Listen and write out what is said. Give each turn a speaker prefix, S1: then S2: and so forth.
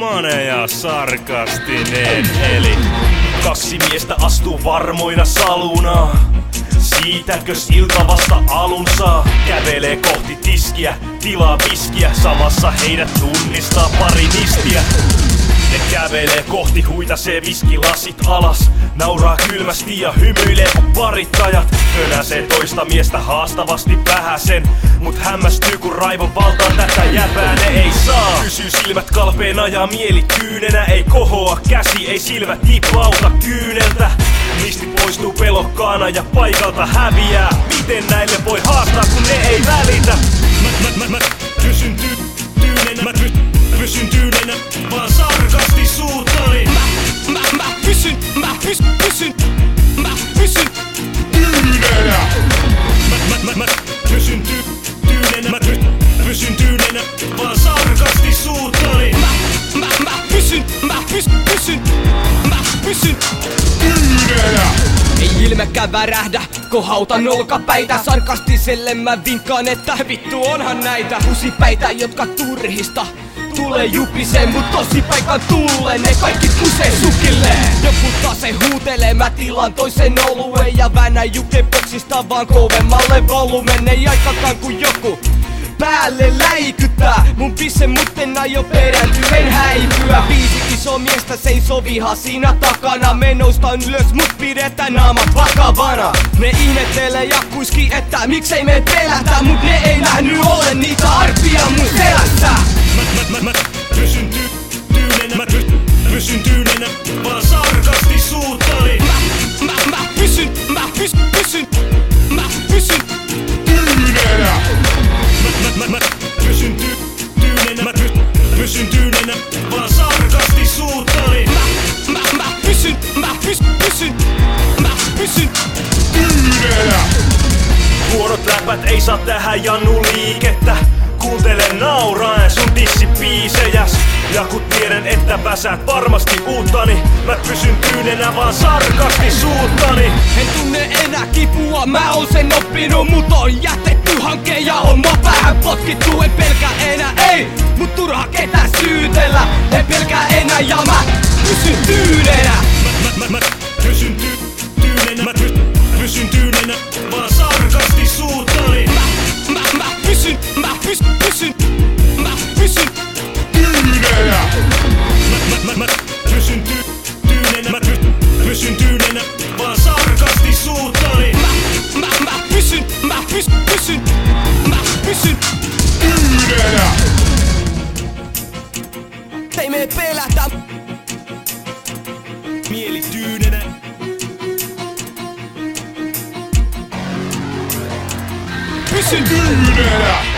S1: Mane ja sarkastinen eli
S2: kaksi miestä astuu varmoina salunaa. Siitäkös ilta vasta alun saa? Kävelee kohti tiskiä, tilaa viskiä. Samassa heidät tunnistaa pari nistiä. Ne kävelee kohti, huitasee viskilasit alas. Nauraa kylmästi ja hymyilee kun parittajat. Könäsee toista miestä haastavasti vähäsen. Mut hämmästyy kun raivon valtaa tätä jäbää ne ei saa. Pysyy silmät kalpeena ja mieli tyynenä. Ei kohoa käsi, ei silmät tipauta kyyneltä. Nisti poistuu pelokkaana ja paikalta häviää. Miten näille voi haastaa kun ne ei välitä? Mä pysyn tyynenä. Mä pysyn tyynenä, vaan sarkasti suuttani. Mä pysyn tyynenä. Mä pysyn tyynenä. Mä pysyn tyynenä, vaan sarkasti suuttani. Mä pysyn tyynenä.
S3: Ei ilmekään värähdä, kohautan olkapäitä. Sarkastiselle mä vinkkaan, että vittu onhan näitä pusipäitä, jotka turhista tulee jupiseen, mut tosi paikan tulleen ne kaikki kusee sukilleen. Joku taas se huutelee, mä tilaan toisen oluen ja väännän jukeboksista vaan kovemmalle volumen. Ei aikakaan kun joku päälle läikyttää mun pisse, mut en aio perääntyä, en häipyä. 5 iso miestä seisoo vihasina takana. Me noustaan ylös, mut pidetään naamat vakavana. Ne ihmettelee ja kuiski, että miksei me pelätä, mut ne ei nähny ole niitä arpia mun selässä.
S2: Mä pysyn tyynenä. Mä pysyn tyynenä, vaan sarkasti suuttani. Mä pysyn tyynenä. Mä pysyn tyynenä. Mä pysyn tyynenä, vaan sarkasti suuttani. Mä pysyn tyynenä. Huonot läpät ei saa tähän Jannu liikettä. Kuuntele nauraen sun dissipiisejäs. Ja kun tiedän, että väsäät varmasti uuttani, mä pysyn tyynenä, vaan sarkasti suuttani.
S3: En tunne enää kipua, mä oon sen oppinut. Mut on jätetty hanke ja homma vähän potkittu. En pelkää enää, ei, mut turha ketään syytellä. En pelkää enää ja mä pysyn tyynenä.
S2: Mä pysyn tyynenä. Mä pysyn tyynenä, vaan sarkasti suuttani. Mä pysyn tyynenä. Mä pysyn tyynenä. Mä pysyn tyynenä, vaan sarkasti suuttani. Mä pysyn tyynenä.
S3: Ei me pelätä.
S2: Mieli tyynenä.
S3: Pysyn
S2: Tyynenä.